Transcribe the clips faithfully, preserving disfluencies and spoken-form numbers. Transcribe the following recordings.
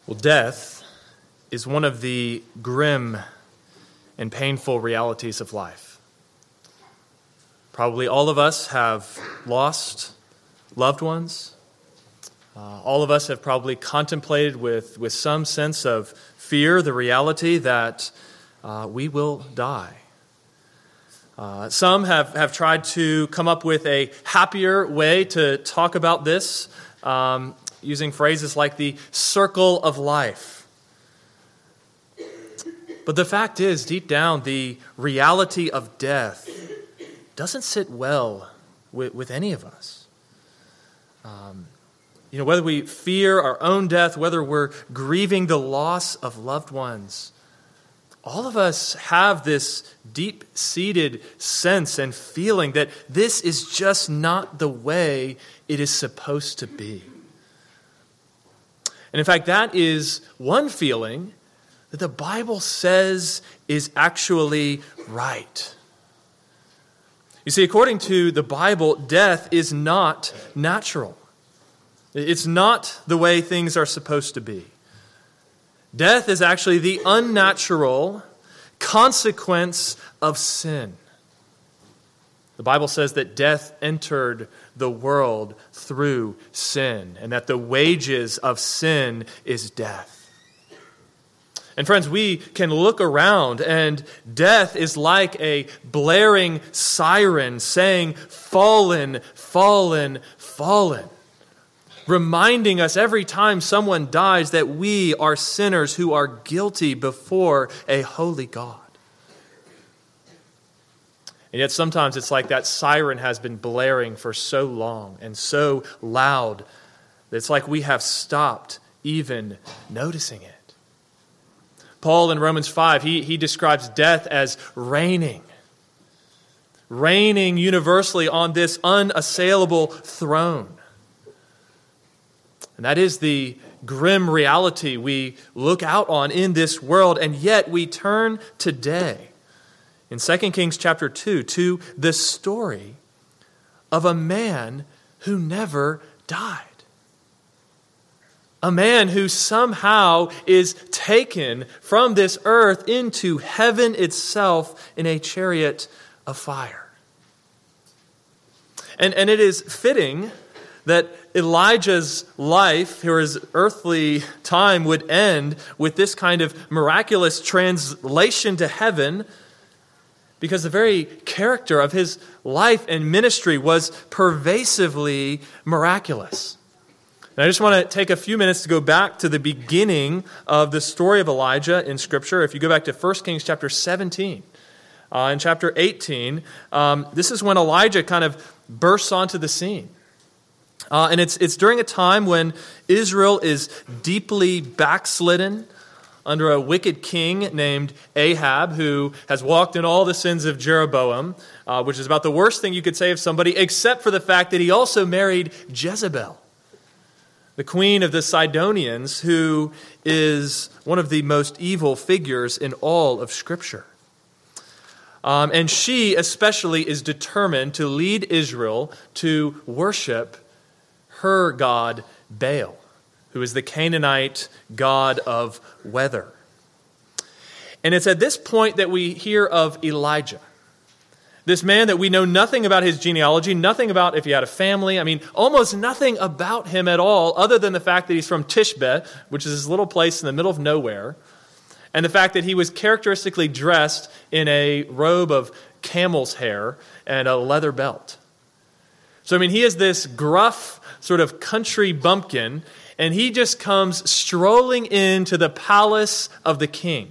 Well, death is one of the grim and painful realities of life. Probably all of us have lost loved ones. Uh, all of us have probably contemplated with, with some sense of fear the reality that uh, we will die. Uh, some have, have tried to come up with a happier way to talk about this, um, using phrases like the circle of life. But the fact is, deep down, the reality of death doesn't sit well with, with any of us. Um, you know, whether we fear our own death, whether we're grieving the loss of loved ones, all of us have this deep-seated sense and feeling that this is just not the way it is supposed to be. And in fact, that is one feeling that the Bible says is actually right. You see, according to the Bible, death is not natural. It's not the way things are supposed to be. Death is actually the unnatural consequence of sin. The Bible says that death entered the world through sin, and that the wages of sin is death. And friends, we can look around, and death is like a blaring siren saying, "Fallen, fallen, fallen." Reminding us every time someone dies that we are sinners who are guilty before a holy God. And yet sometimes it's like that siren has been blaring for so long and so loud that it's like we have stopped even noticing it. Paul in Romans five, he, he describes death as reigning. Reigning universally on this unassailable throne. And that is the grim reality we look out on in this world, and yet we turn today in Second Kings chapter two to the story of a man who never died. A man who somehow is taken from this earth into heaven itself in a chariot of fire. And, and it is fitting that Elijah's life, or his earthly time, would end with this kind of miraculous translation to heaven, because the very character of his life and ministry was pervasively miraculous. And I just want to take a few minutes to go back to the beginning of the story of Elijah in Scripture. If you go back to First Kings chapter seventeen, uh, in chapter eighteen, um, this is when Elijah kind of bursts onto the scene. Uh, and it's it's during a time when Israel is deeply backslidden under a wicked king named Ahab, who has walked in all the sins of Jeroboam, uh, which is about the worst thing you could say of somebody, except for the fact that he also married Jezebel, the queen of the Sidonians, who is one of the most evil figures in all of Scripture. Um, and she especially is determined to lead Israel to worship her god Baal, who is the Canaanite god of weather. And it's at this point that we hear of Elijah, this man that we know nothing about his genealogy, nothing about if he had a family. I mean, almost nothing about him at all, other than the fact that he's from Tishbe, which is this little place in the middle of nowhere, and the fact that he was characteristically dressed in a robe of camel's hair and a leather belt. So, I mean, he is this gruff sort of country bumpkin, and he just comes strolling into the palace of the king.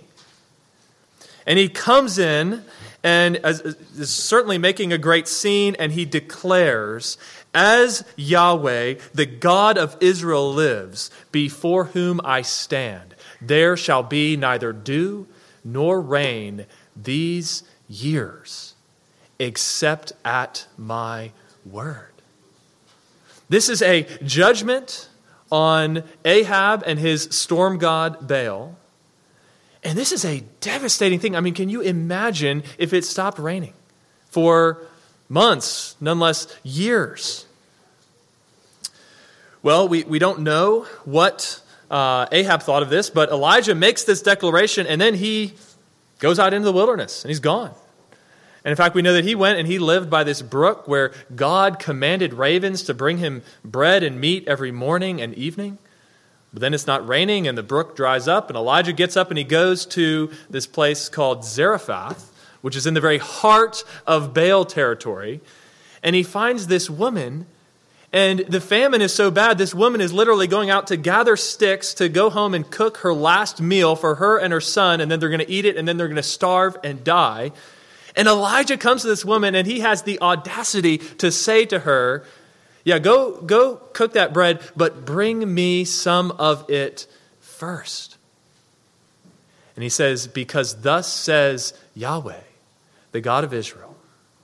And he comes in and is certainly making a great scene, and he declares, "As Yahweh, the God of Israel lives, before whom I stand, there shall be neither dew nor rain these years, except at my word." This is a judgment on Ahab and his storm god Baal. And this is a devastating thing. I mean, can you imagine if it stopped raining for months, nonetheless years? Well, we, we don't know what uh, Ahab thought of this, but Elijah makes this declaration, and then he goes out into the wilderness, and he's gone. And in fact, we know that he went and he lived by this brook where God commanded ravens to bring him bread and meat every morning and evening. But then it's not raining, and the brook dries up, and Elijah gets up and he goes to this place called Zarephath, which is in the very heart of Baal territory. And he finds this woman, and the famine is so bad, this woman is literally going out to gather sticks to go home and cook her last meal for her and her son, and then they're going to eat it, and then they're going to starve and die. And Elijah comes to this woman, and he has the audacity to say to her, yeah, go, go cook that bread, but bring me some of it first. And he says, because thus says Yahweh, the God of Israel,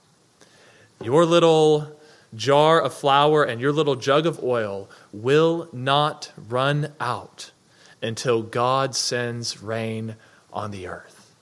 your little jar of flour and your little jug of oil will not run out until God sends rain on the earth.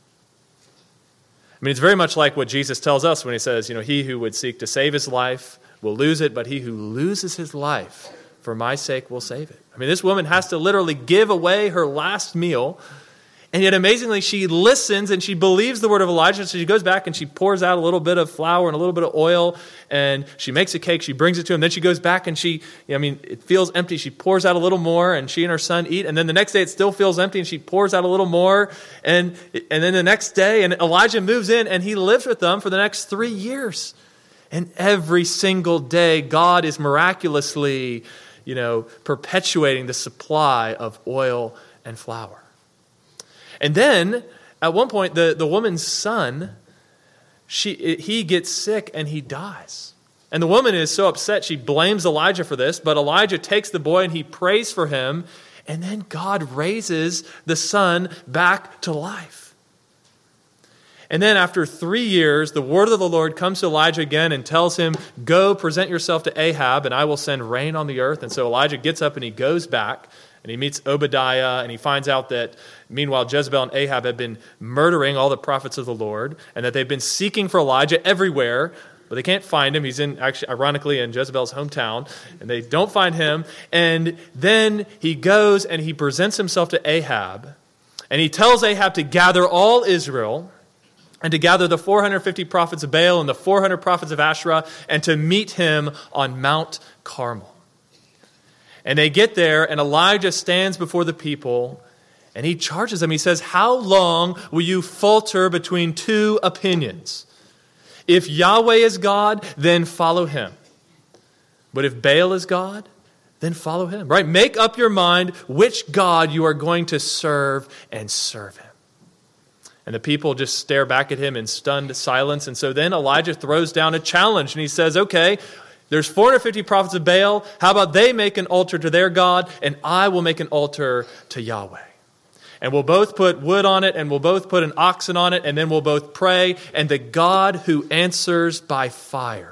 I mean, it's very much like what Jesus tells us when he says, you know, he who would seek to save his life will lose it, but he who loses his life for my sake will save it. I mean, this woman has to literally give away her last meal, and yet amazingly, she listens and she believes the word of Elijah, so she goes back and she pours out a little bit of flour and a little bit of oil, and she makes a cake, she brings it to him, then she goes back and she, I mean, it feels empty, she pours out a little more, and she and her son eat, and then the next day it still feels empty, and she pours out a little more, and, and then the next day, and Elijah moves in, and he lives with them for the next three years. And every single day, God is miraculously, you know, perpetuating the supply of oil and flour. And then, at one point, the, the woman's son, she he gets sick and he dies. And the woman is so upset, she blames Elijah for this, but Elijah takes the boy and he prays for him, and then God raises the son back to life. And then after three years, the word of the Lord comes to Elijah again and tells him, go present yourself to Ahab and I will send rain on the earth. And so Elijah gets up and he goes back and he meets Obadiah and he finds out that meanwhile Jezebel and Ahab have been murdering all the prophets of the Lord and that they've been seeking for Elijah everywhere, but they can't find him. He's in, actually, ironically, in Jezebel's hometown, and they don't find him. And then he goes and he presents himself to Ahab, and he tells Ahab to gather all Israel and to gather the four hundred fifty prophets of Baal and the four hundred prophets of Asherah, and to meet him on Mount Carmel. And they get there, and Elijah stands before the people, and he charges them. He says, how long will you falter between two opinions? If Yahweh is God, then follow him. But if Baal is God, then follow him. Right? Make up your mind which God you are going to serve, and serve him. And the people just stare back at him in stunned silence. And so then Elijah throws down a challenge, and he says, okay, there's four hundred fifty prophets of Baal. How about they make an altar to their God, and I will make an altar to Yahweh. And we'll both put wood on it, and we'll both put an oxen on it, and then we'll both pray. And the God who answers by fire,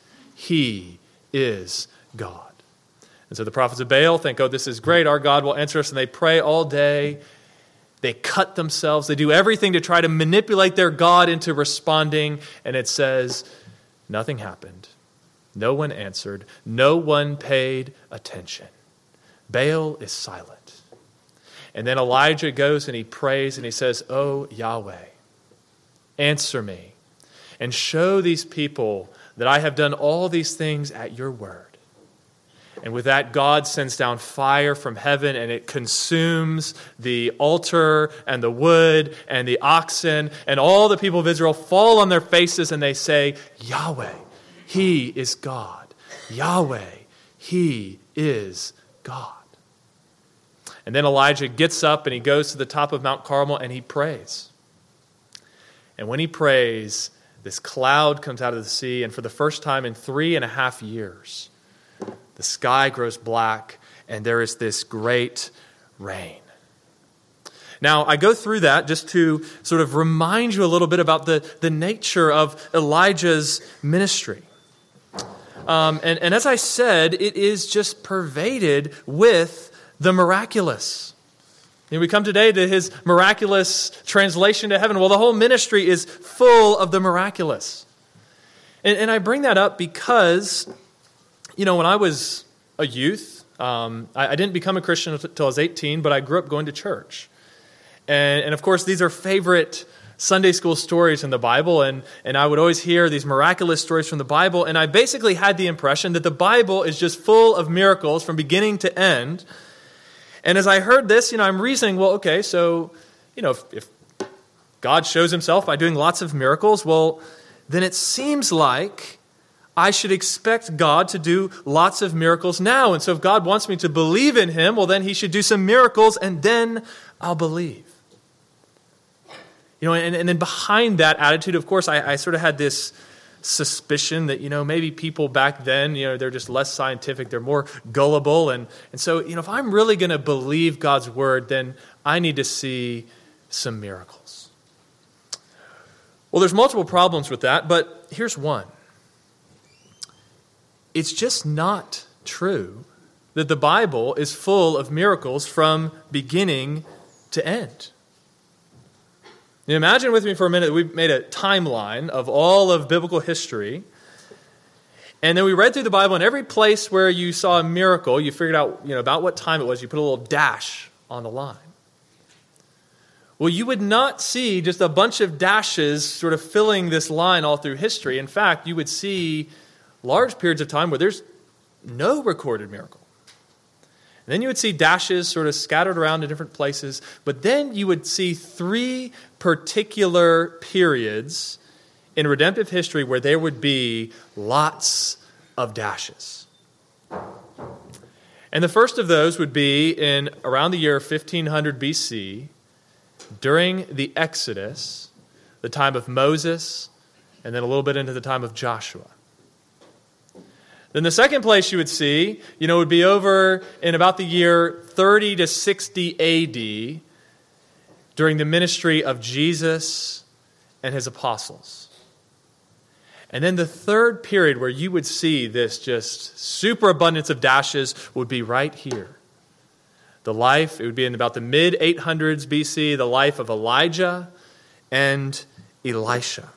he is God. And so the prophets of Baal think, oh, this is great. Our God will answer us. And they pray all day. They cut themselves. They do everything to try to manipulate their God into responding. And it says, nothing happened. No one answered. No one paid attention. Baal is silent. And then Elijah goes and he prays and he says, oh, Yahweh, answer me and show these people that I have done all these things at your word. And with that, God sends down fire from heaven, and it consumes the altar and the wood and the oxen, and all the people of Israel fall on their faces and they say, Yahweh, he is God. Yahweh, he is God. And then Elijah gets up and he goes to the top of Mount Carmel and he prays. And when he prays, this cloud comes out of the sea, and for the first time in three and a half years, the sky grows black, and there is this great rain. Now, I go through that just to sort of remind you a little bit about the, the nature of Elijah's ministry. Um, and, and as I said, it is just pervaded with the miraculous. And we come today to his miraculous translation to heaven. Well, the whole ministry is full of the miraculous. And, and I bring that up because, you know, when I was a youth, Um, I, I didn't become a Christian until I was eighteen, but I grew up going to church. And, and of course, these are favorite Sunday school stories in the Bible, and, and I would always hear these miraculous stories from the Bible, and I basically had the impression that the Bible is just full of miracles from beginning to end. And as I heard this, you know, I'm reasoning, well, okay, so, you know, if, if God shows himself by doing lots of miracles, well, then it seems like I should expect God to do lots of miracles now. And so if God wants me to believe in him, well, then he should do some miracles, and then I'll believe. You know, and, and then behind that attitude, of course, I, I sort of had this suspicion that, you know, maybe people back then, you know, they're just less scientific, they're more gullible. And, and so, you know, if I'm really going to believe God's word, then I need to see some miracles. Well, there's multiple problems with that, but here's one. It's just not true that the Bible is full of miracles from beginning to end. Now imagine with me for a minute that we've made a timeline of all of biblical history, and then we read through the Bible, and every place where you saw a miracle, you figured out, you know, about what time it was, you put a little dash on the line. Well, you would not see just a bunch of dashes sort of filling this line all through history. In fact, you would see large periods of time where there's no recorded miracle. And then you would see dashes sort of scattered around in different places, but then you would see three particular periods in redemptive history where there would be lots of dashes. And the first of those would be in around the year fifteen hundred B C, during the Exodus, the time of Moses, and then a little bit into the time of Joshua. Then the second place you would see, you know, would be over in about the year thirty to sixty A D, during the ministry of Jesus and his apostles. And then the third period where you would see this just superabundance of dashes would be right here. The life, it would be in about the mid eight hundreds B C, the life of Elijah and Elisha.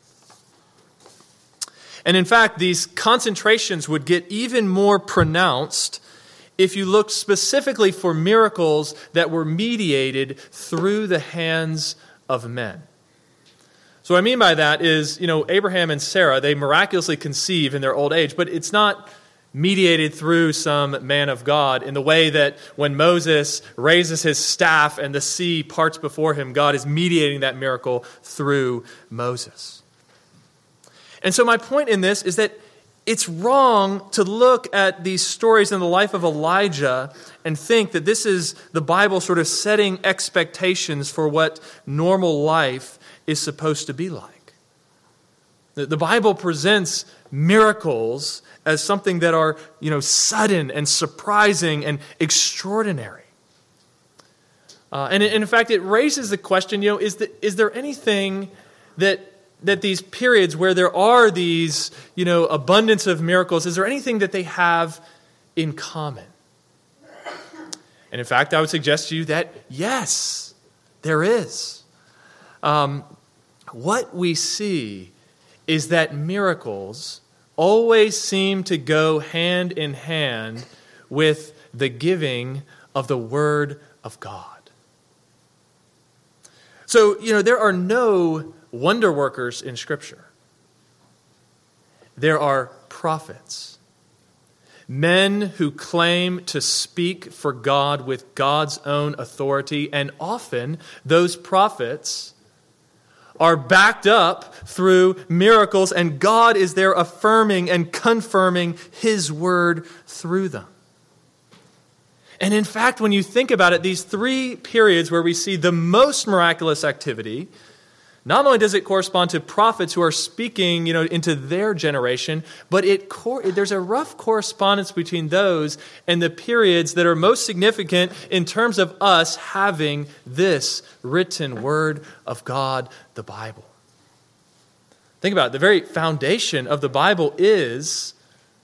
And in fact, these concentrations would get even more pronounced if you looked specifically for miracles that were mediated through the hands of men. So what I mean by that is, you know, Abraham and Sarah, they miraculously conceive in their old age, but it's not mediated through some man of God in the way that when Moses raises his staff and the sea parts before him, God is mediating that miracle through Moses. And so my point in this is that it's wrong to look at these stories in the life of Elijah and think that this is the Bible sort of setting expectations for what normal life is supposed to be like. The Bible presents miracles as something that are, you know, sudden and surprising and extraordinary. Uh, and in fact, it raises the question, you know, is, the, is there anything that that these periods where there are these, you know, abundance of miracles, is there anything that they have in common? And in fact, I would suggest to you that yes, there is. Um, what we see is that miracles always seem to go hand in hand with the giving of the Word of God. So, you know, there are no wonder workers in Scripture. There are prophets, men who claim to speak for God with God's own authority, and often those prophets are backed up through miracles, and God is there affirming and confirming His word through them. And in fact, when you think about it, these three periods where we see the most miraculous activity, not only does it correspond to prophets who are speaking, you know, into their generation, but it cor- there's a rough correspondence between those and the periods that are most significant in terms of us having this written word of God, the Bible. Think about it. The very foundation of the Bible is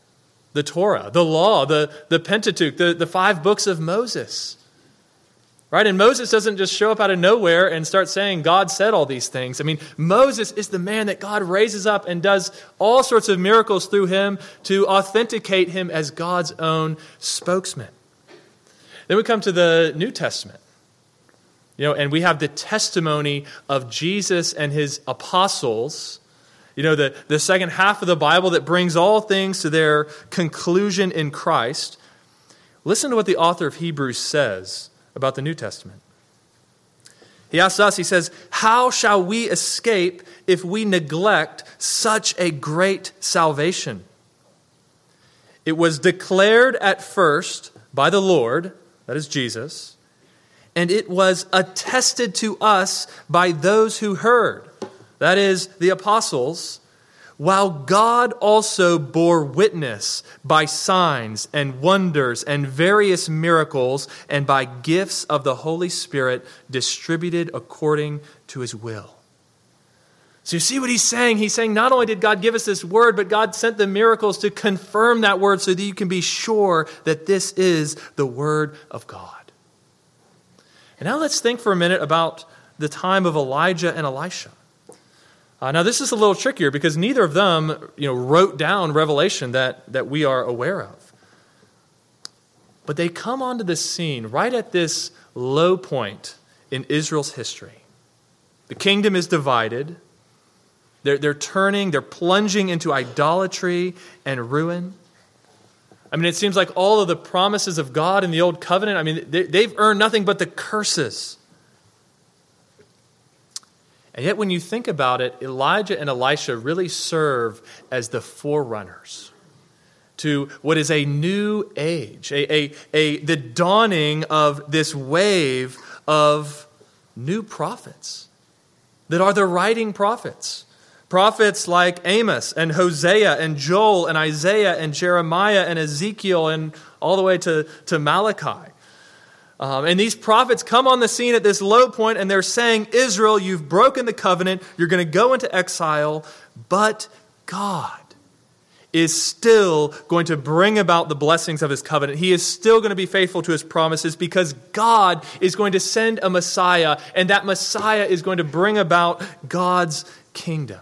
the Torah, the law, the, the Pentateuch, the, the five books of Moses. Right? And Moses doesn't just show up out of nowhere and start saying God said all these things. I mean, Moses is the man that God raises up and does all sorts of miracles through him to authenticate him as God's own spokesman. Then we come to the New Testament. You know, and we have the testimony of Jesus and his apostles. You know, the, the second half of the Bible that brings all things to their conclusion in Christ. Listen to what the author of Hebrews says about the New Testament. He asks us, he says, how shall we escape if we neglect such a great salvation? It was declared at first by the Lord, that is Jesus, and it was attested to us by those who heard, that is the apostles, while God also bore witness by signs and wonders and various miracles and by gifts of the Holy Spirit distributed according to his will. So you see what he's saying? He's saying not only did God give us this word, but God sent the miracles to confirm that word so that you can be sure that this is the word of God. And now let's think for a minute about the time of Elijah and Elisha. Uh, now, this is a little trickier because neither of them, you know, wrote down revelation that, that we are aware of. But they come onto the scene right at this low point in Israel's history. The kingdom is divided. They're, they're turning, they're plunging into idolatry and ruin. I mean, it seems like all of the promises of God in the Old Covenant, I mean, they, they've earned nothing but the curses. And yet when you think about it, Elijah and Elisha really serve as the forerunners to what is a new age, a, a, a, the dawning of this wave of new prophets that are the writing prophets. Prophets like Amos and Hosea and Joel and Isaiah and Jeremiah and Ezekiel and all the way to, to Malachi. Um, and these prophets come on the scene at this low point and they're saying, Israel, you've broken the covenant. You're going to go into exile. But God is still going to bring about the blessings of his covenant. He is still going to be faithful to his promises because God is going to send a Messiah. And that Messiah is going to bring about God's kingdom.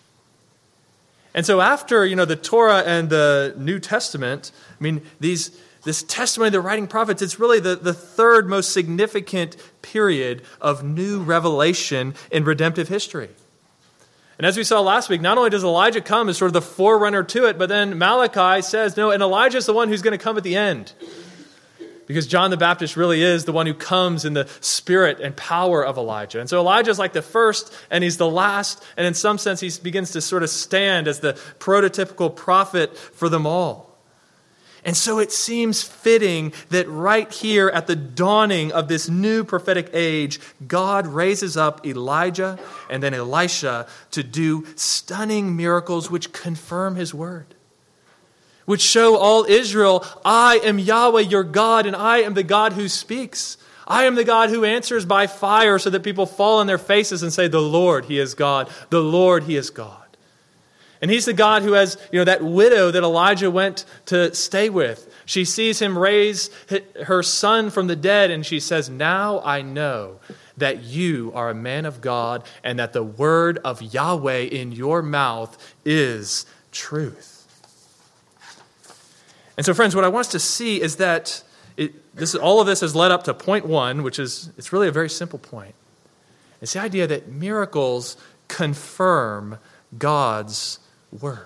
And so after, you know, the Torah and the New Testament, I mean, these... This testimony of the writing prophets, it's really the, the third most significant period of new revelation in redemptive history. And as we saw last week, not only does Elijah come as sort of the forerunner to it, but then Malachi says, no, and Elijah is the one who's going to come at the end. Because John the Baptist really is the one who comes in the spirit and power of Elijah. And so Elijah is like the first and he's the last. And in some sense, he begins to sort of stand as the prototypical prophet for them all. And so it seems fitting that right here at the dawning of this new prophetic age, God raises up Elijah and then Elisha to do stunning miracles which confirm his word, which show all Israel, I am Yahweh your God, and I am the God who speaks. I am the God who answers by fire so that people fall on their faces and say, the Lord, he is God. The Lord, he is God. And he's the God who has, you know, that widow that Elijah went to stay with. She sees him raise her son from the dead, and she says, now I know that you are a man of God and that the word of Yahweh in your mouth is truth. And so, friends, what I want us to see is that it, this all of this has led up to point one, which is, it's really a very simple point. It's the idea that miracles confirm God's word.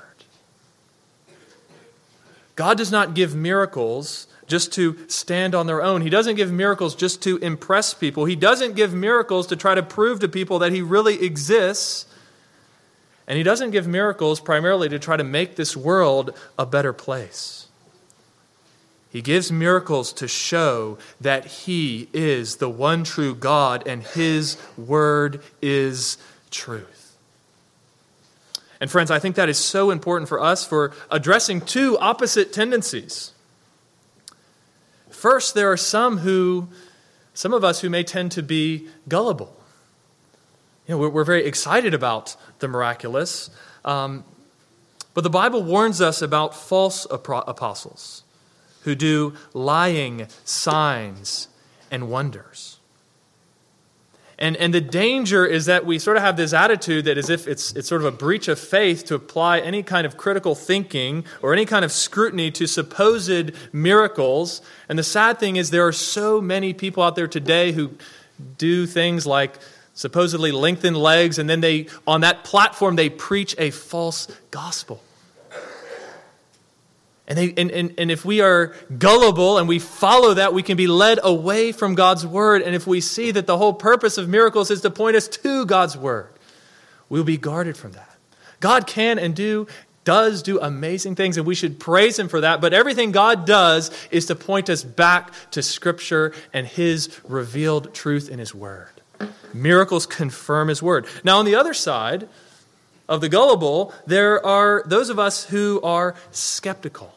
God does not give miracles just to stand on their own. He doesn't give miracles just to impress people. He doesn't give miracles to try to prove to people that he really exists. And he doesn't give miracles primarily to try to make this world a better place. He gives miracles to show that he is the one true God and his word is truth. And friends, I think that is so important for us for addressing two opposite tendencies. First, there are some who, some of us who may tend to be gullible. You know, we're, we're very excited about the miraculous, um, but the Bible warns us about false apostles who do lying signs and wonders. And, and the danger is that we sort of have this attitude that as if it's, it's sort of a breach of faith to apply any kind of critical thinking or any kind of scrutiny to supposed miracles. And the sad thing is there are so many people out there today who do things like supposedly lengthen legs, and then they, on that platform, they preach a false gospel. And, they, and, and, and if we are gullible and we follow that, we can be led away from God's word. And if we see that the whole purpose of miracles is to point us to God's word, we'll be guarded from that. God can and do, does do amazing things, and we should praise him for that. But everything God does is to point us back to Scripture and his revealed truth in his word. Miracles confirm his word. Now, on the other side of the gullible, there are those of us who are skeptical.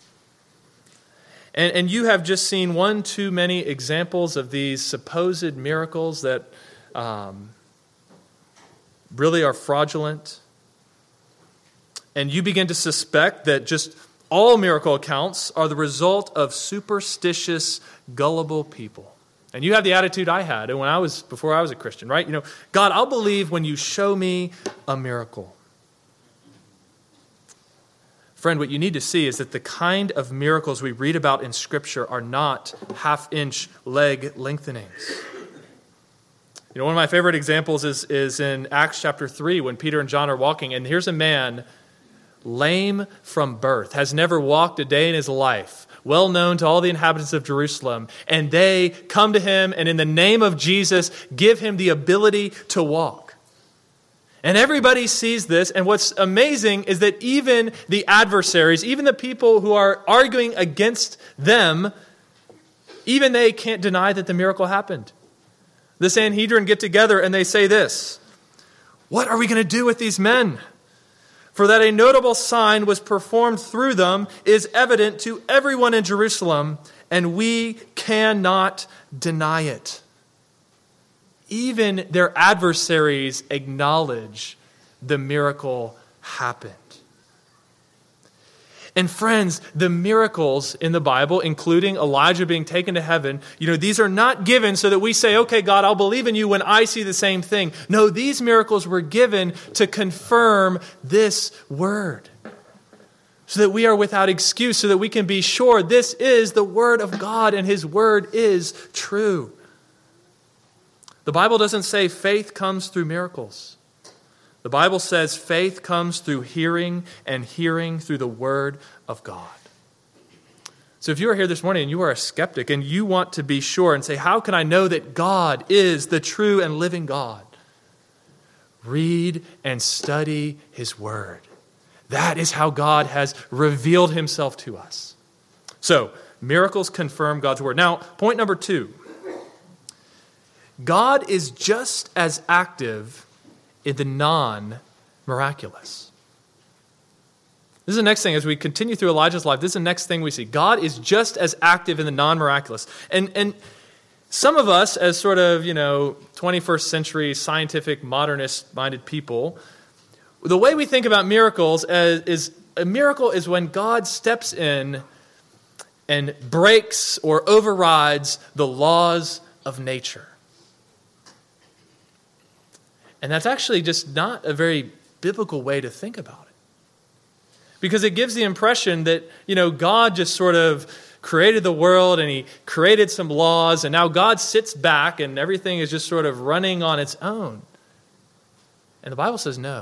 And, and you have just seen one too many examples of these supposed miracles that um, really are fraudulent. And you begin to suspect that just all miracle accounts are the result of superstitious, gullible people. And you have the attitude I had when I was before I was a Christian, right? You know, God, I'll believe when you show me a miracle. Friend, what you need to see is that the kind of miracles we read about in Scripture are not half-inch leg lengthenings. You know, one of my favorite examples is, is in Acts chapter three when Peter and John are walking, and here's a man lame from birth, has never walked a day in his life, well known to all the inhabitants of Jerusalem, and they come to him and in the name of Jesus give him the ability to walk. And everybody sees this, and what's amazing is that even the adversaries, even the people who are arguing against them, even they can't deny that the miracle happened. The Sanhedrin get together and they say this, "What are we going to do with these men? For that a notable sign was performed through them is evident to everyone in Jerusalem, and we cannot deny it." Even their adversaries acknowledge the miracle happened. And friends, the miracles in the Bible, including Elijah being taken to heaven, you know, these are not given so that we say, okay, God, I'll believe in you when I see the same thing. No, these miracles were given to confirm this word, so that we are without excuse, so that we can be sure this is the word of God and his word is true. The Bible doesn't say faith comes through miracles. The Bible says faith comes through hearing, and hearing through the word of God. So if you are here this morning and you are a skeptic and you want to be sure and say, how can I know that God is the true and living God? Read and study his word. That is how God has revealed himself to us. So, miracles confirm God's word. Now, point number two. God is just as active in the non-miraculous. This is the next thing. As we continue through Elijah's life, this is the next thing we see. God is just as active in the non-miraculous. And, and some of us, as sort of, you know, twenty-first century scientific, modernist-minded people, the way we think about miracles as, is a miracle is when God steps in and breaks or overrides the laws of nature. And that's actually just not a very biblical way to think about it. Because it gives the impression that, you know, God just sort of created the world and he created some laws, and now God sits back and everything is just sort of running on its own. And the Bible says no.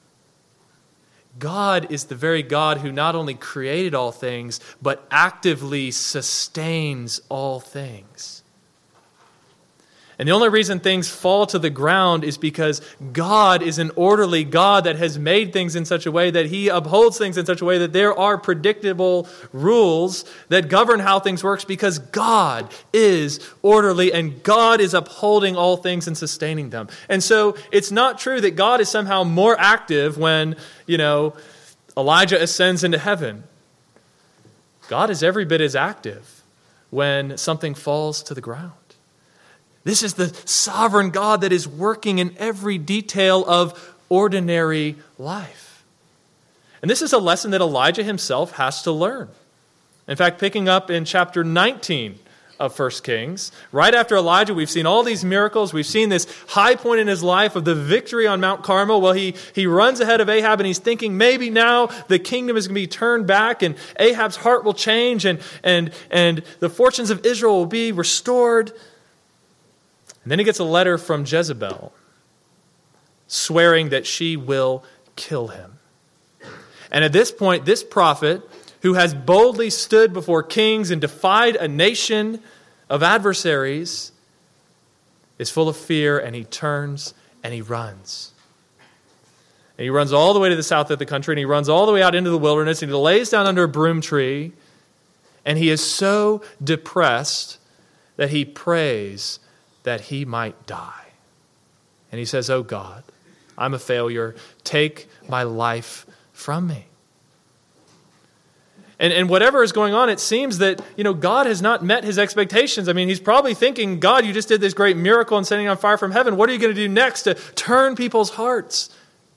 God is the very God who not only created all things, but actively sustains all things. And the only reason things fall to the ground is because God is an orderly God that has made things in such a way that he upholds things in such a way that there are predictable rules that govern how things work, because God is orderly and God is upholding all things and sustaining them. And so it's not true that God is somehow more active when, you know, Elijah ascends into heaven. God is every bit as active when something falls to the ground. This is the sovereign God that is working in every detail of ordinary life. And this is a lesson that Elijah himself has to learn. In fact, picking up in chapter nineteen of First Kings. Right after Elijah, we've seen all these miracles. We've seen this high point in his life of the victory on Mount Carmel. Well, he, he runs ahead of Ahab and he's thinking maybe now the kingdom is going to be turned back and Ahab's heart will change and, and, and the fortunes of Israel will be restored. And then he gets a letter from Jezebel swearing that she will kill him. And at this point, this prophet, who has boldly stood before kings and defied a nation of adversaries, is full of fear, and he turns and he runs. And he runs all the way to the south of the country, and he runs all the way out into the wilderness, and he lays down under a broom tree, and he is so depressed that he prays that he might die. And he says, "Oh God, I'm a failure. Take my life from me." And, and whatever is going on, it seems that, you know, God has not met his expectations. I mean, he's probably thinking, God, you just did this great miracle and sending on fire from heaven. What are you going to do next to turn people's hearts?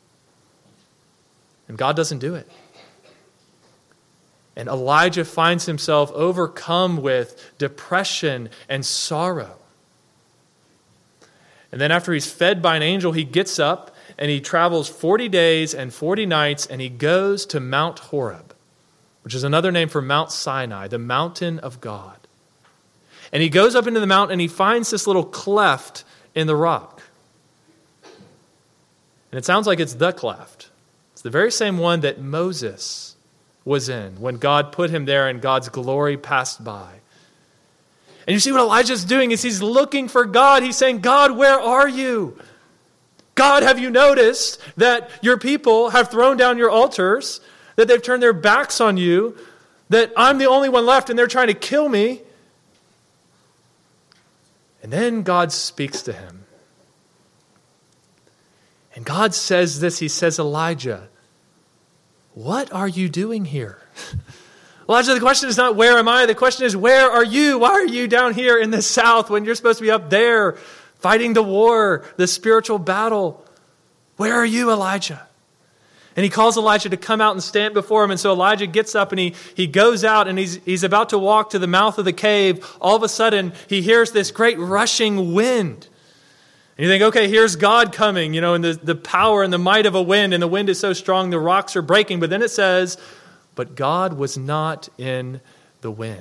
And God doesn't do it. And Elijah finds himself overcome with depression and sorrow. And then after he's fed by an angel, he gets up and he travels forty days and forty nights, and he goes to Mount Horeb, which is another name for Mount Sinai, the mountain of God. And he goes up into the mountain and he finds this little cleft in the rock. And it sounds like it's the cleft. It's the very same one that Moses was in when God put him there and God's glory passed by. And you see what Elijah's doing is he's looking for God. He's saying, God, where are you? God, have you noticed that your people have thrown down your altars, that they've turned their backs on you, that I'm the only one left and they're trying to kill me? And then God speaks to him. And God says this, he says, Elijah, what are you doing here? Elijah, the question is not where am I? The question is where are you? Why are you down here in the south when you're supposed to be up there fighting the war, the spiritual battle? Where are you, Elijah? And he calls Elijah to come out and stand before him. And so Elijah gets up and he, he goes out and he's, he's about to walk to the mouth of the cave. All of a sudden, he hears this great rushing wind. And you think, okay, here's God coming, you know, and the, the power and the might of a wind. And the wind is so strong, the rocks are breaking. But then it says, but God was not in the wind.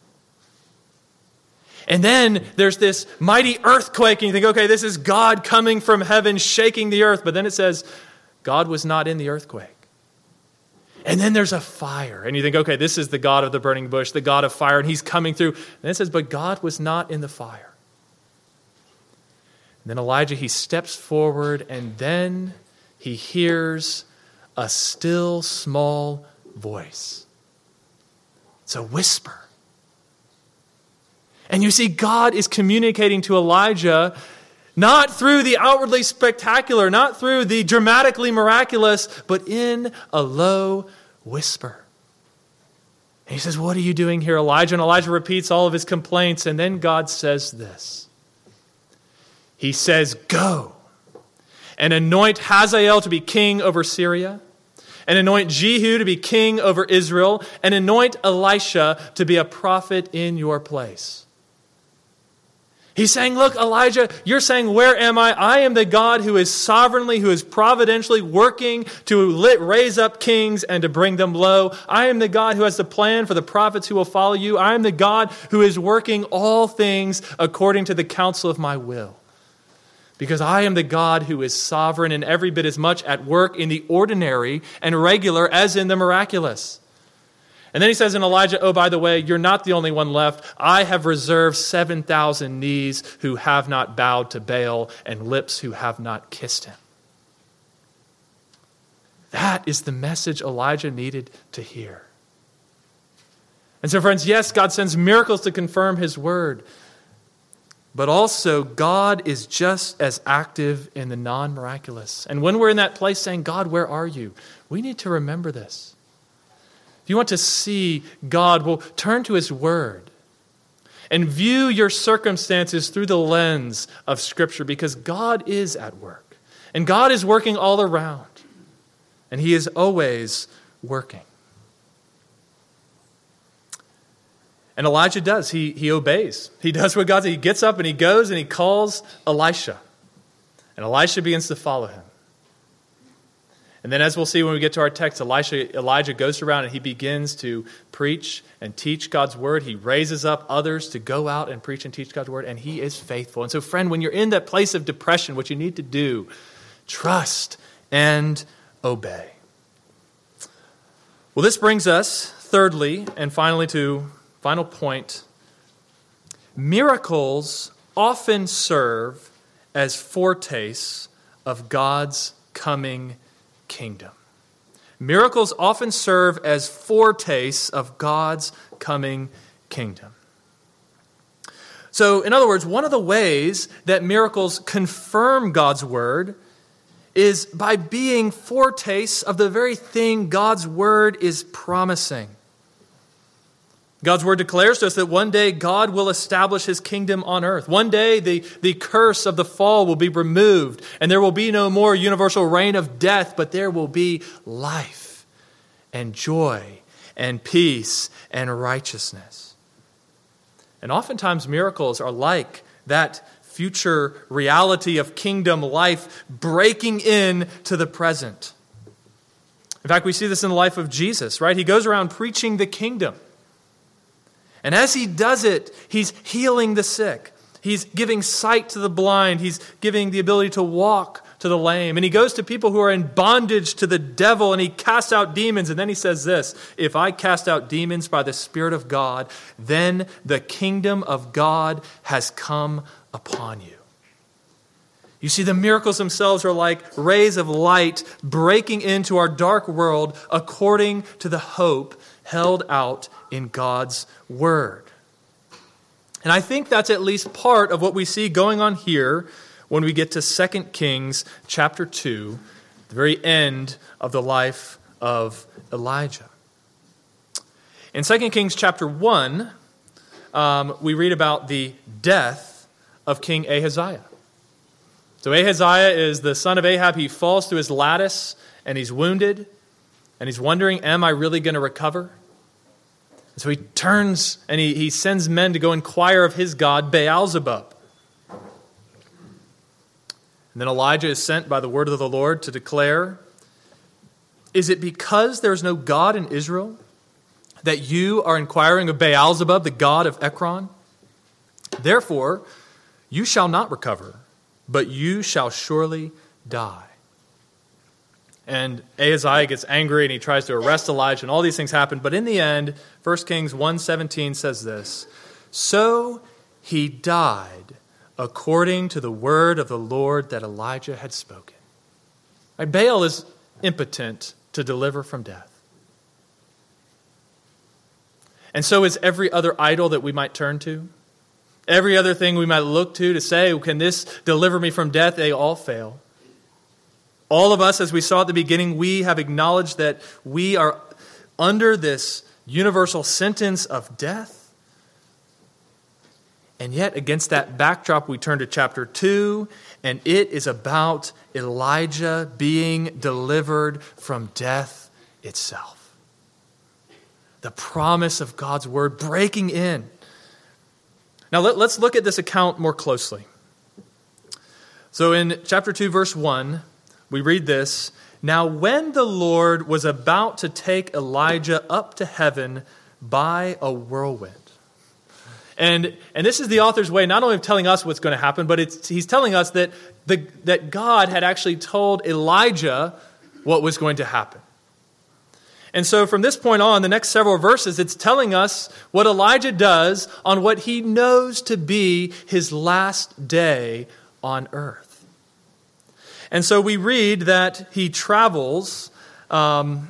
And then there's this mighty earthquake. And you think, okay, this is God coming from heaven, shaking the earth. But then it says, God was not in the earthquake. And then there's a fire. And you think, okay, this is the God of the burning bush, the God of fire, and he's coming through. And it says, but God was not in the fire. And then Elijah, he steps forward, and then he hears a still small voice. It's a whisper. And you see, God is communicating to Elijah not through the outwardly spectacular, not through the dramatically miraculous, but in a low whisper. And he says, what are you doing here, Elijah? And Elijah repeats all of his complaints. And then God says this. He says, go and anoint Hazael to be king over Syria, and anoint Jehu to be king over Israel, and anoint Elisha to be a prophet in your place. He's saying, look, Elijah, you're saying, where am I? I am the God who is sovereignly, who is providentially working to lit, raise up kings and to bring them low. I am the God who has the plan for the prophets who will follow you. I am the God who is working all things according to the counsel of my will. Because I am the God who is sovereign and every bit as much at work in the ordinary and regular as in the miraculous. And then he says in Elijah, oh, by the way, you're not the only one left. I have reserved seven thousand knees who have not bowed to Baal and lips who have not kissed him. That is the message Elijah needed to hear. And so, friends, yes, God sends miracles to confirm his word. But also, God is just as active in the non-miraculous. And when we're in that place saying, God, where are you? We need to remember this. If you want to see God, well, turn to his word and view your circumstances through the lens of Scripture, because God is at work. And God is working all around. And he is always working. And Elijah does. He, he obeys. He does what God says. He gets up and he goes and he calls Elisha. And Elisha begins to follow him. And then as we'll see when we get to our text, Elisha, Elijah goes around and he begins to preach and teach God's word. He raises up others to go out and preach and teach God's word, and he is faithful. And so, friend, when you're in that place of depression, what you need to do, trust and obey. Well, this brings us, thirdly, and finally to final point. Miracles often serve as foretastes of God's coming kingdom. Miracles often serve as foretastes of God's coming kingdom. So, in other words, one of the ways that miracles confirm God's word is by being foretastes of the very thing God's word is promising. God's word declares to us that one day God will establish his kingdom on earth. One day the, the curse of the fall will be removed, and there will be no more universal reign of death, but there will be life and joy and peace and righteousness. And oftentimes miracles are like that future reality of kingdom life breaking in to the present. In fact, we see this in the life of Jesus, right? He goes around preaching the kingdom. And as he does it, he's healing the sick. He's giving sight to the blind. He's giving the ability to walk to the lame. And he goes to people who are in bondage to the devil, and he casts out demons. And then he says this, if I cast out demons by the Spirit of God, then the kingdom of God has come upon you. You see, the miracles themselves are like rays of light breaking into our dark world according to the hope held out in God's word. And I think that's at least part of what we see going on here when we get to Second Kings chapter two, the very end of the life of Elijah. In Second Kings chapter one, um, we read about the death of King Ahaziah. So Ahaziah is the son of Ahab. He falls through his lattice and he's wounded, and he's wondering, am I really going to recover? And so he turns and he, he sends men to go inquire of his god, Baal-zebub. And then Elijah is sent by the word of the Lord to declare, is it because there is no God in Israel that you are inquiring of Baal-zebub, the god of Ekron? Therefore, you shall not recover, but you shall surely die. And Ahaziah gets angry and he tries to arrest Elijah, and all these things happen. But in the end, First Kings one seventeen says this, so he died according to the word of the Lord that Elijah had spoken. Right? Baal is impotent to deliver from death. And so is every other idol that we might turn to. Every other thing we might look to to say, can this deliver me from death? They all fail. All of us, as we saw at the beginning, we have acknowledged that we are under this universal sentence of death. And yet, against that backdrop, we turn to chapter two, and it is about Elijah being delivered from death itself. The promise of God's word breaking in. Now, let, let's look at this account more closely. So in chapter two, verse one, we read this, now when the Lord was about to take Elijah up to heaven by a whirlwind. And, and this is the author's way not only of telling us what's going to happen, but it's, he's telling us that, the, that God had actually told Elijah what was going to happen. And so from this point on, the next several verses, it's telling us what Elijah does on what he knows to be his last day on earth. And so we read that he travels, um,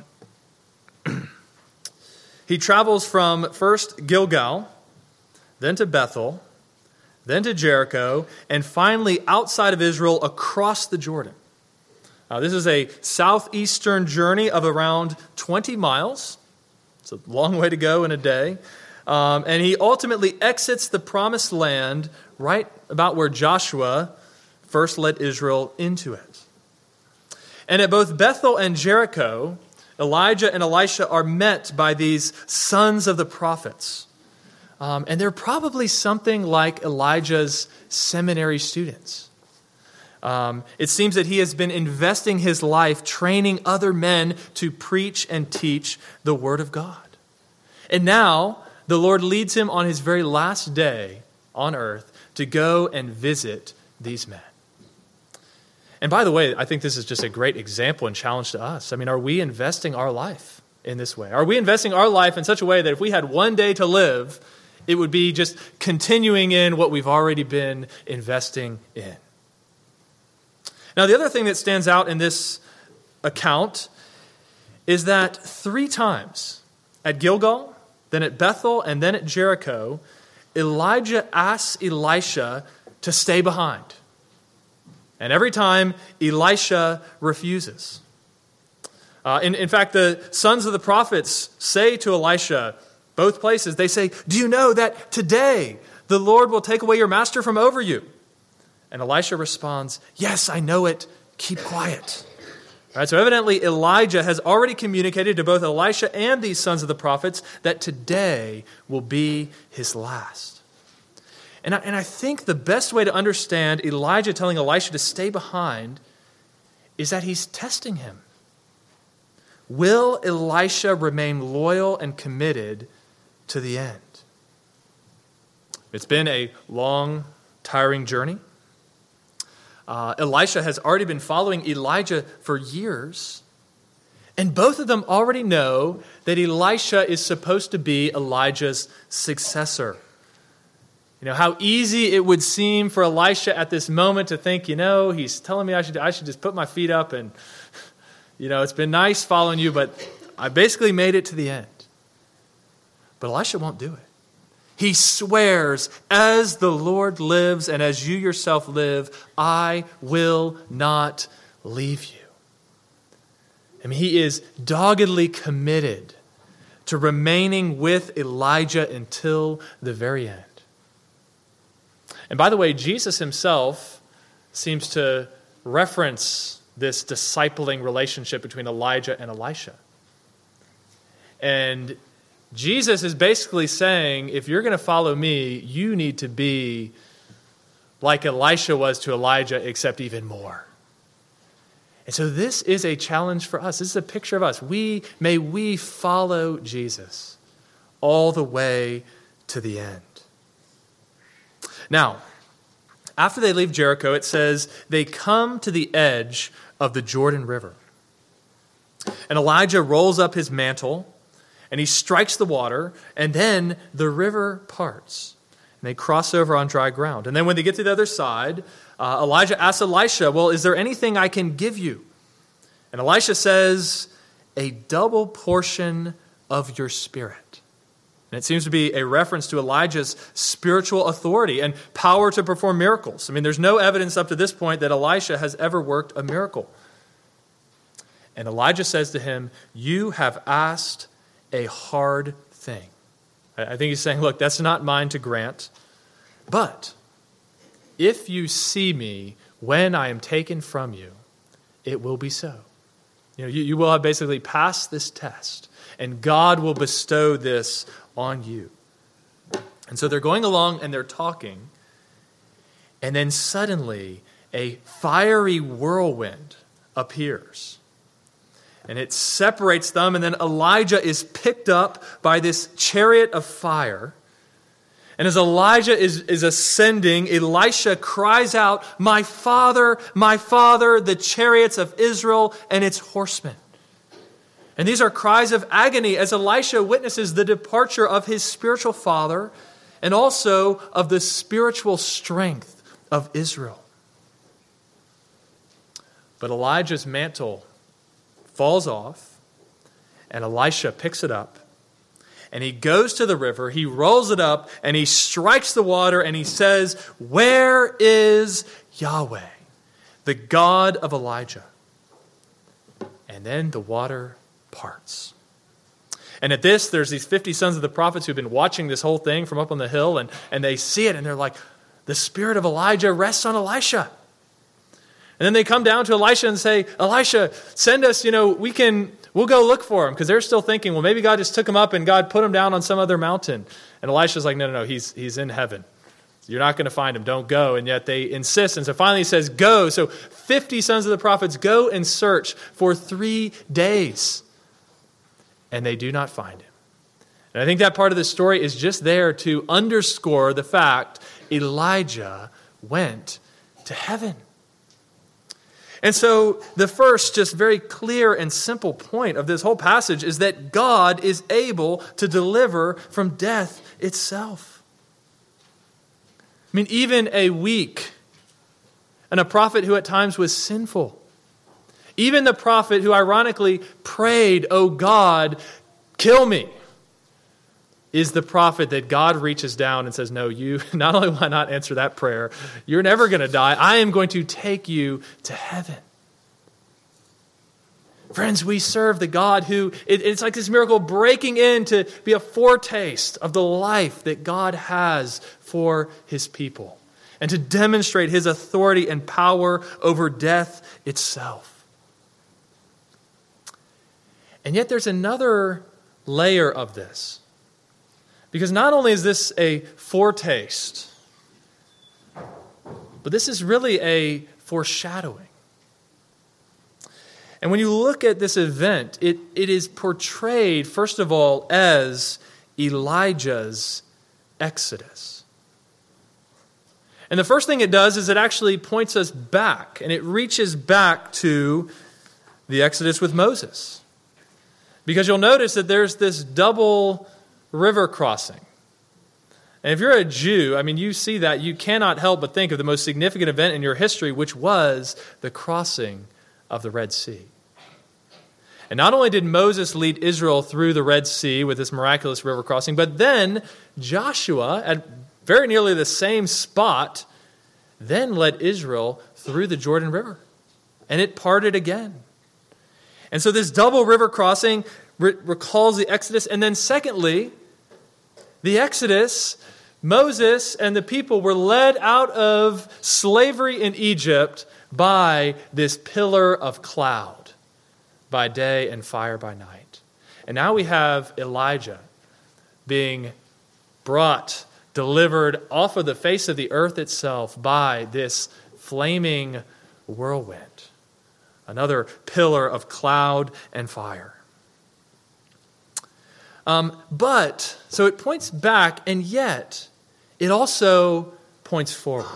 he travels from first Gilgal, then to Bethel, then to Jericho, and finally outside of Israel across the Jordan. Now, this is a southeastern journey of around twenty miles. It's a long way to go in a day. Um, and he ultimately exits the promised land right about where Joshua first led Israel into it. And at both Bethel and Jericho, Elijah and Elisha are met by these sons of the prophets. Um, and they're probably something like Elijah's seminary students. Um, it seems that he has been investing his life training other men to preach and teach the Word of God. And now the Lord leads him on his very last day on earth to go and visit these men. And by the way, I think this is just a great example and challenge to us. I mean, are we investing our life in this way? Are we investing our life in such a way that if we had one day to live, it would be just continuing in what we've already been investing in? Now, the other thing that stands out in this account is that three times at Gilgal, then at Bethel, and then at Jericho, Elijah asks Elisha to stay behind. And every time, Elisha refuses. Uh, in, in fact, the sons of the prophets say to Elisha, both places, they say, "Do you know that today the Lord will take away your master from over you?" And Elisha responds, "Yes, I know it. Keep quiet." All right, so evidently Elijah has already communicated to both Elisha and these sons of the prophets that today will be his last. And I, and I think the best way to understand Elijah telling Elisha to stay behind is that he's testing him. Will Elisha remain loyal and committed to the end? It's been a long, tiring journey. Uh, Elisha has already been following Elijah for years. And both of them already know that Elisha is supposed to be Elijah's successor. You know, how easy it would seem for Elisha at this moment to think, you know, he's telling me I should, I should just put my feet up and, you know, it's been nice following you, but I basically made it to the end. But Elisha won't do it. He swears, "As the Lord lives and as you yourself live, I will not leave you." I mean, he is doggedly committed to remaining with Elijah until the very end. And by the way, Jesus himself seems to reference this discipling relationship between Elijah and Elisha. And Jesus is basically saying, if you're going to follow me, you need to be like Elisha was to Elijah, except even more. And so this is a challenge for us. This is a picture of us. We may we follow Jesus all the way to the end. Now, after they leave Jericho, it says they come to the edge of the Jordan River. And Elijah rolls up his mantle, and he strikes the water, and then the river parts. And they cross over on dry ground. And then when they get to the other side, uh, Elijah asks Elisha, "Well, is there anything I can give you?" And Elisha says, "A double portion of your spirit." And it seems to be a reference to Elijah's spiritual authority and power to perform miracles. I mean, there's no evidence up to this point that Elisha has ever worked a miracle. And Elijah says to him, "You have asked a hard thing." I think he's saying, look, that's not mine to grant. But if you see me when I am taken from you, it will be so. You know, you, you will have basically passed this test, and God will bestow this on you. And so they're going along and they're talking, and then suddenly a fiery whirlwind appears. And it separates them, and then Elijah is picked up by this chariot of fire. And as Elijah is, is ascending, Elisha cries out, "My father, my father, the chariots of Israel and its horsemen." And these are cries of agony as Elisha witnesses the departure of his spiritual father and also of the spiritual strength of Israel. But Elijah's mantle falls off, and Elisha picks it up, and he goes to the river, he rolls it up, and he strikes the water, and he says, "Where is Yahweh, the God of Elijah?" And then the water parts. And at this, there's these fifty sons of the prophets who've been watching this whole thing from up on the hill, and, and they see it, and they're like, the spirit of Elijah rests on Elisha. And then they come down to Elisha and say, "Elisha, send us, you know, we can, we'll go look for him." Because they're still thinking, well, maybe God just took him up and God put him down on some other mountain. And Elisha's like, no, no, no, he's, he's in heaven. You're not going to find him. Don't go. And yet they insist. And so finally he says, go. So fifty sons of the prophets go and search for three days. And they do not find him. And I think that part of the story is just there to underscore the fact Elijah went to heaven. And so the first just very clear and simple point of this whole passage is that God is able to deliver from death itself. I mean, even a weak and a prophet who at times was sinful, even the prophet who ironically prayed, "Oh God, kill me," is the prophet that God reaches down and says, no, you, not only will I not answer that prayer, you're never going to die. I am going to take you to heaven. Friends, we serve the God who, it, it's like this miracle breaking in to be a foretaste of the life that God has for his people and to demonstrate his authority and power over death itself. And yet there's another layer of this. Because not only is this a foretaste, but this is really a foreshadowing. And when you look at this event, it, it is portrayed, first of all, as Elijah's exodus. And the first thing it does is it actually points us back, and it reaches back to the Exodus with Moses. Because you'll notice that there's this double river crossing. And if you're a Jew, I mean, you see that, you cannot help but think of the most significant event in your history, which was the crossing of the Red Sea. And not only did Moses lead Israel through the Red Sea with this miraculous river crossing, but then Joshua, at very nearly the same spot, then led Israel through the Jordan River. And it parted again. And so this double river crossing re- recalls the Exodus. And then secondly, the Exodus, Moses and the people were led out of slavery in Egypt by this pillar of cloud by day and fire by night. And now we have Elijah being brought, delivered off of the face of the earth itself by this flaming whirlwind. Another pillar of cloud and fire. Um, but, so it points back, and yet it also points forward.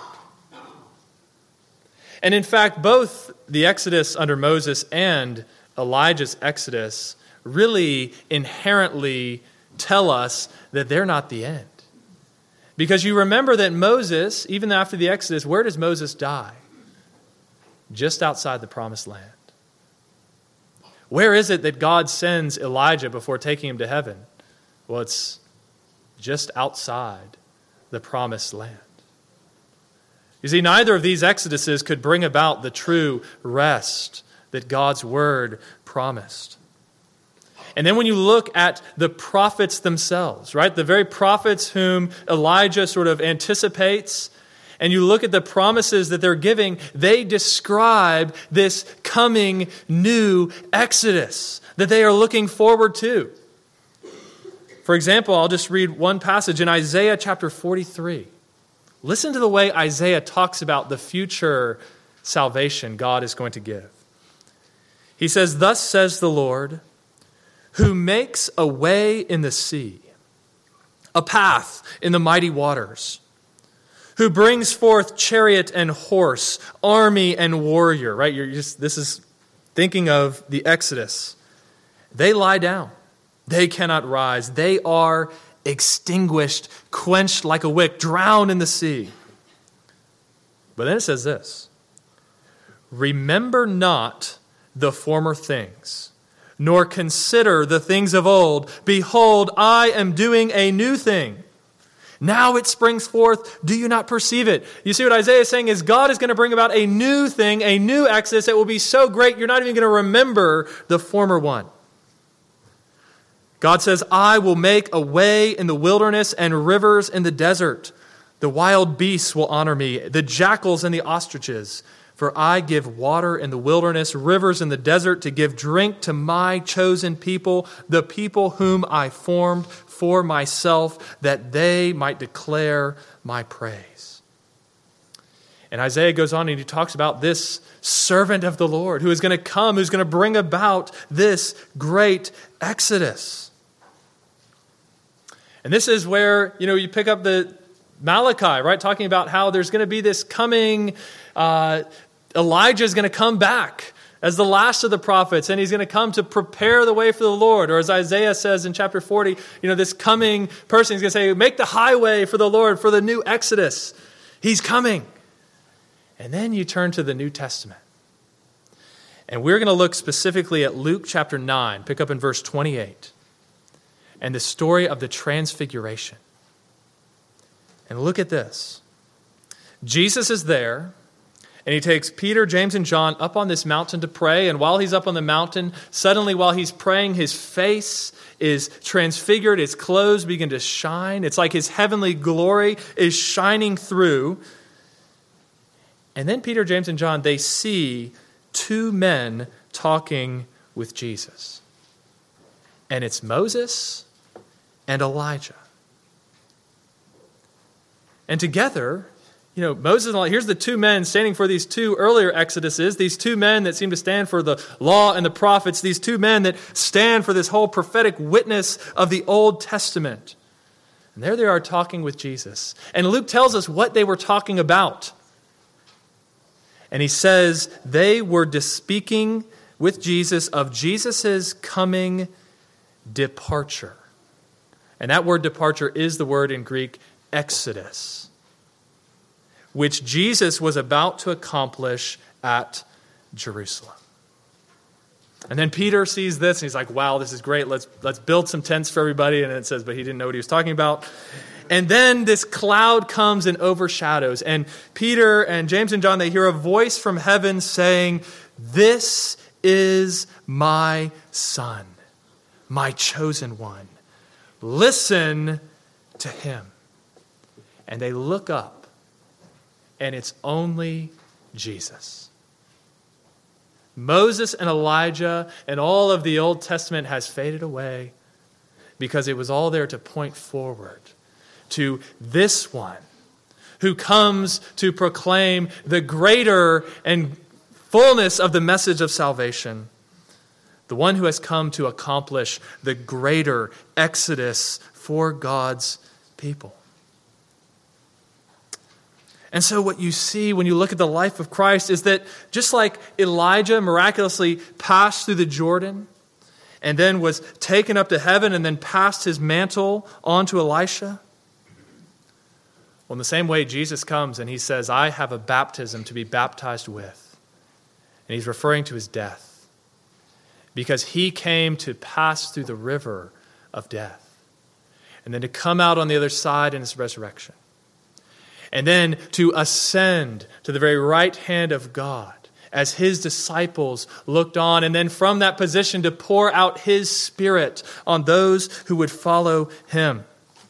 And in fact, both the Exodus under Moses and Elijah's Exodus really inherently tell us that they're not the end. Because you remember that Moses, even after the Exodus, where does Moses die? Just outside the promised land. Where is it that God sends Elijah before taking him to heaven? Well, it's just outside the promised land. You see, neither of these exoduses could bring about the true rest that God's word promised. And then when you look at the prophets themselves, right, the very prophets whom Elijah sort of anticipates, and you look at the promises that they're giving, they describe this coming new Exodus that they are looking forward to. For example, I'll just read one passage in Isaiah chapter forty-three. Listen to the way Isaiah talks about the future salvation God is going to give. He says, "Thus says the Lord, who makes a way in the sea, a path in the mighty waters, who brings forth chariot and horse, army and warrior." Right? You're just, this is thinking of the Exodus. They lie down. They cannot rise. They are extinguished, quenched like a wick, drowned in the sea. But then it says this, "Remember not the former things, nor consider the things of old. Behold, I am doing a new thing. Now it springs forth. Do you not perceive it?" You see what Isaiah is saying is God is going to bring about a new thing, a new Exodus that will be so great you're not even going to remember the former one. God says, "I will make a way in the wilderness and rivers in the desert. The wild beasts will honor me, the jackals and the ostriches, For I give water in the wilderness, rivers in the desert, to give drink to my chosen people, the people whom I formed for myself, that they might declare my praise. And Isaiah goes on and he talks about this servant of the Lord who is going to come, who's going to bring about this great exodus. And this is where, you know, you pick up the Malachi, right? Talking about how there's going to be this coming, uh, Elijah is going to come back as the last of the prophets, and he's going to come to prepare the way for the Lord. Or as Isaiah says in chapter forty, you know, this coming person is going to say, make the highway for the Lord, for the new Exodus. He's coming. And then you turn to the New Testament. And we're going to look specifically at Luke chapter nine, pick up in verse twenty-eight, and the story of the Transfiguration. And look at this. Jesus is there, and he takes Peter, James, and John up on this mountain to pray. And while he's up on the mountain, suddenly while he's praying, his face is transfigured. His clothes begin to shine. It's like his heavenly glory is shining through. And then Peter, James, and John, they see two men talking with Jesus. And it's Moses and Elijah. And together, you know, Moses and Elijah, here's the two men standing for these two earlier exoduses, these two men that seem to stand for the law and the prophets, these two men that stand for this whole prophetic witness of the Old Testament. And there they are talking with Jesus. And Luke tells us what they were talking about. And he says they were speaking with Jesus of Jesus' coming departure. And that word departure is the word in Greek exodus, which Jesus was about to accomplish at Jerusalem. And then Peter sees this and he's like, wow, this is great. Let's, let's build some tents for everybody. And it says, but he didn't know what he was talking about. And then this cloud comes and overshadows. And Peter and James and John, they hear a voice from heaven saying, this is my son, my chosen one. Listen to him. And they look up, and it's only Jesus. Moses and Elijah and all of the Old Testament has faded away because it was all there to point forward to this one who comes to proclaim the greater and fullness of the message of salvation, the one who has come to accomplish the greater exodus for God's people. And so what you see when you look at the life of Christ is that just like Elijah miraculously passed through the Jordan and then was taken up to heaven and then passed his mantle on to Elisha, well, in the same way, Jesus comes and he says, I have a baptism to be baptized with. And he's referring to his death because he came to pass through the river of death and then to come out on the other side in his resurrection. And then to ascend to the very right hand of God as his disciples looked on. And then from that position to pour out his Spirit on those who would follow him.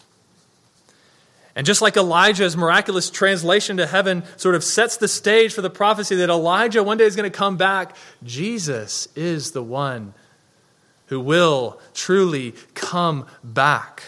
And just like Elijah's miraculous translation to heaven sort of sets the stage for the prophecy that Elijah one day is going to come back, Jesus is the one who will truly come back.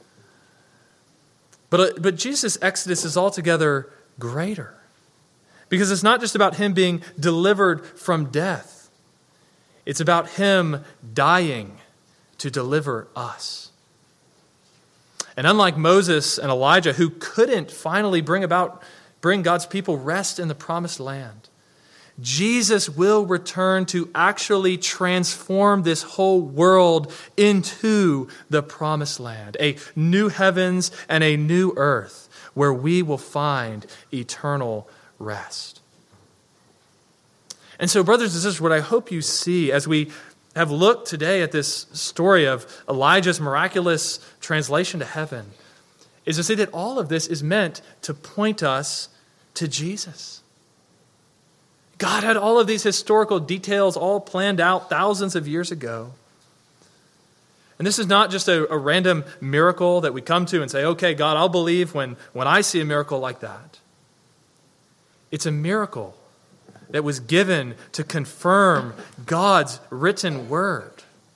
But, but Jesus' exodus is altogether greater. Because it's not just about him being delivered from death. It's about him dying to deliver us. And unlike Moses and Elijah, who couldn't finally bring about, bring God's people rest in the promised land, Jesus will return to actually transform this whole world into the promised land, a new heavens and a new earth where we will find eternal rest. And so, brothers and sisters, what I hope you see as we have looked today at this story of Elijah's miraculous translation to heaven is to see that all of this is meant to point us to Jesus. God had all of these historical details all planned out thousands of years ago. And this is not just a, a random miracle that we come to and say, okay, God, I'll believe when, when I see a miracle like that. It's a miracle that was given to confirm God's written word.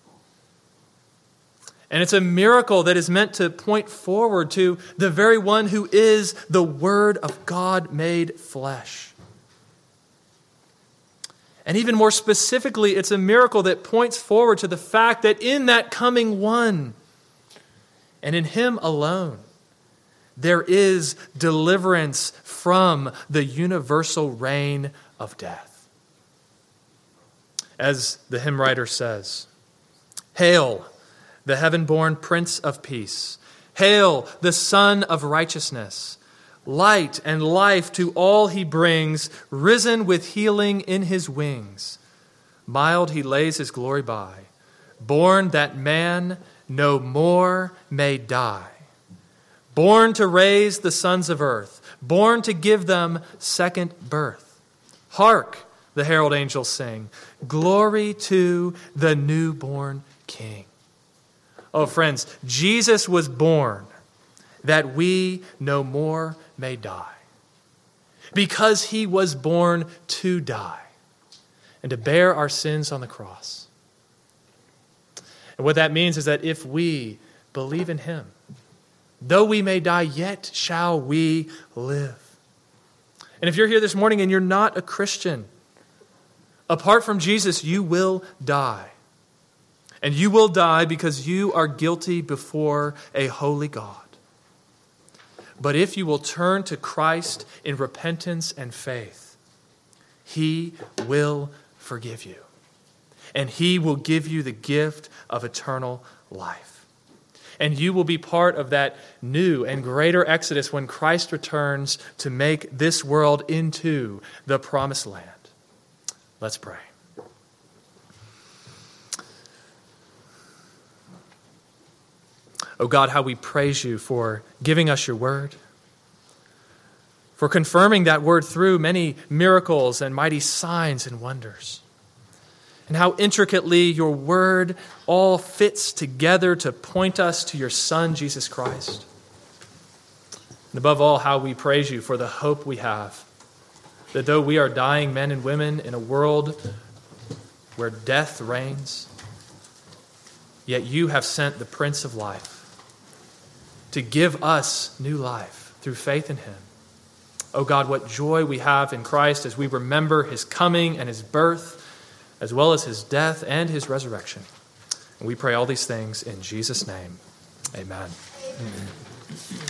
And it's a miracle that is meant to point forward to the very one who is the Word of God made flesh. And even more specifically, it's a miracle that points forward to the fact that in that coming one, and in him alone, there is deliverance from the universal reign of death. As the hymn writer says, "Hail, the heaven-born Prince of Peace. Hail, the Son of Righteousness. Light and life to all he brings, risen with healing in his wings. Mild he lays his glory by, born that man no more may die. Born to raise the sons of earth, born to give them second birth. Hark, the herald angels sing, glory to the newborn King." Oh, friends, Jesus was born that we no more may die. Because he was born to die and to bear our sins on the cross. And what that means is that if we believe in him, though we may die, yet shall we live. And if you're here this morning and you're not a Christian, apart from Jesus, you will die. And you will die because you are guilty before a holy God. But if you will turn to Christ in repentance and faith, he will forgive you. And he will give you the gift of eternal life. And you will be part of that new and greater exodus when Christ returns to make this world into the promised land. Let's pray. Oh God, how we praise you for giving us your word, for confirming that word through many miracles and mighty signs and wonders, and how intricately your word all fits together to point us to your Son, Jesus Christ. And above all, how we praise you for the hope we have, that though we are dying men and women in a world where death reigns, yet you have sent the Prince of Life to give us new life through faith in him. Oh God, what joy we have in Christ as we remember his coming and his birth, as well as his death and his resurrection. And we pray all these things in Jesus' name. Amen. Amen.